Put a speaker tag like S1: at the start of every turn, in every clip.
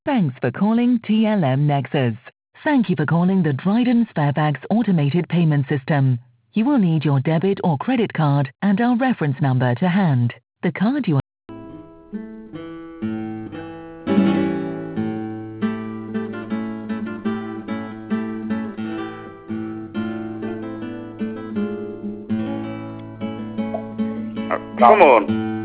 S1: Thanks for calling TLM Nexus. Thank you for calling the Dryden Sparebags automated payment system. You will need your debit or credit card and our reference number to hand. The card you are
S2: Come on.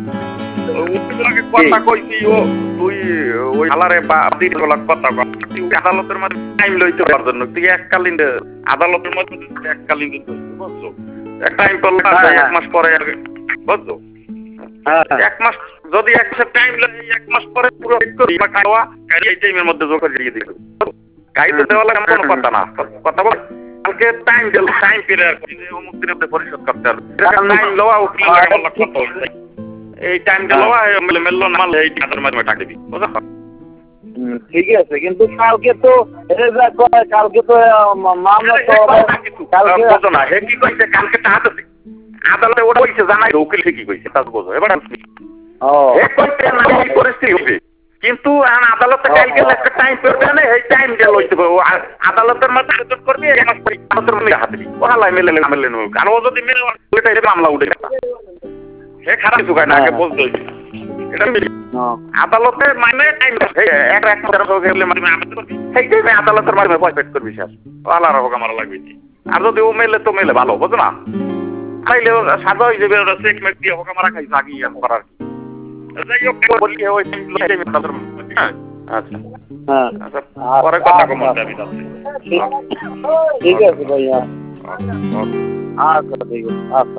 S2: কথা কইছি ও তুই ওই আলারে বাদি বলা কথা তুই আদালতের মধ্যে টাইম লইতে পারার জন্য তুই এককালীন আদালতের মধ্যে এককালীন বুঝছো এক টাইম করলে 1 মাস পরে বুঝছো এক মাস যদি এক মাস টাইম লাগে 1 মাস পরে পুরো করি বা খাওয়া এই টাইমের মধ্যে যোগ করে দিয়ে দিই কাইতে দেওয়া লাগে কোনো কথা না কথা বল কালকে টাইম দিল টাইম পিরিয়ড যে অমুক দিনে পরিশোধ করতে হবে টাইম লওয়া উকিল লাগে বলা কথা এই টাইম দিল মেললো না এই টাকার মাধ্যমে টাকা দিবি বুঝছো
S3: ঠিক আছে কিন্তু কালকে তো কালকে তো মামলা তো
S2: কালকে বুঝো না হে কি কইছে কালকে টাকা দিতে আদালতে ওটা কইছে জানাই উকিল ঠিকই কইছে তা বুঝো এবার হে কইছে না এই পরিস্থিতি হবে কিন্তু আদালতে কালকে একটা টাইম করবে না এই টাইম দিয়ে লইতে আদালতের মধ্যে আবেদন করবি এক মাস পরে আদালতের মধ্যে হাতে দিবি ওহালাই মেলে আর ও যদি মেলে ওইটা এটা মামলা উঠে গেছে হে খারাপ কিছু কয় না আগে বলতে হইবে এটা আদালতে মানে টাইম এক গেলে মানে আবেদন করবি সেই টাইমে আদালতের মাধ্যমে পয়সা পেড করবি শেষ আলাদা হোক আমার লাগবে আর যদি ও মেলে তো মেলে ভালো বুঝো না খাইলে সাজা হয়ে যাবে ওরা চেক মেক দিয়ে হোক আমার খাই জাগি আর করার যাই হোক বলি ওই আচ্ছা আচ্ছা পরে কথা কম আমি
S3: ঠিক আছে ভাইয়া আচ্ছা ঠিক আছে আচ্ছা